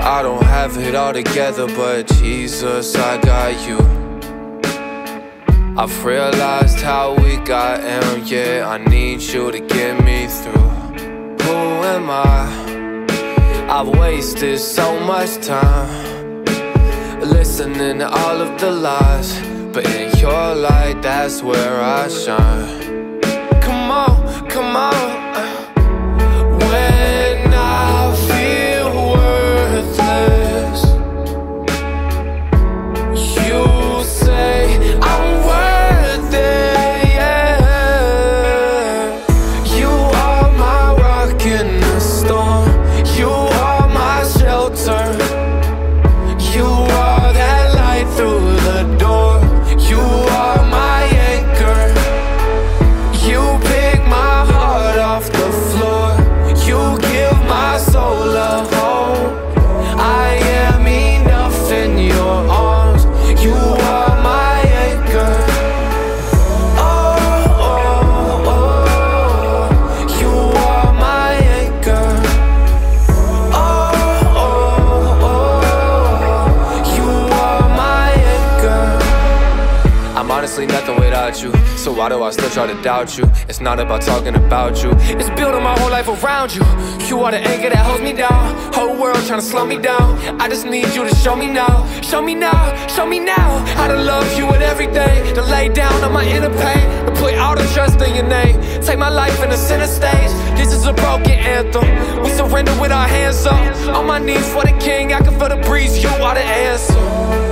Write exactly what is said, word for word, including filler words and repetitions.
I don't have it all together, but Jesus, I got you. I've realized how weak I am, yeah, I need you to get me through. Who am I? I've wasted so much time listening to all of the lies, but in your light, that's where I shine. Come on, come on. When I feel worthless, you say I'm worth it, yeah. You are my rock in the storm. You are my shelter. You are that light through the door. You are my anchor. You pick my heart off the floor. You give my soul a home. I am enough in your arms. You are my anchor. Oh, oh, oh. You are my anchor. Oh, oh, oh. You are my anchor. I'm honestly nothing without you, so why do I still try to doubt you? It's not about talking about you, it's building my whole life around you. You are the anchor that holds me down. Whole world trying to slow me down. I just need you to show me now. Show me now, show me now how to love you with everything. To lay down on my inner pain, to put all the trust in your name. Take my life in the center stage. This is a broken anthem. We surrender with our hands up. On my knees for the king, I can feel the breeze. You are the answer.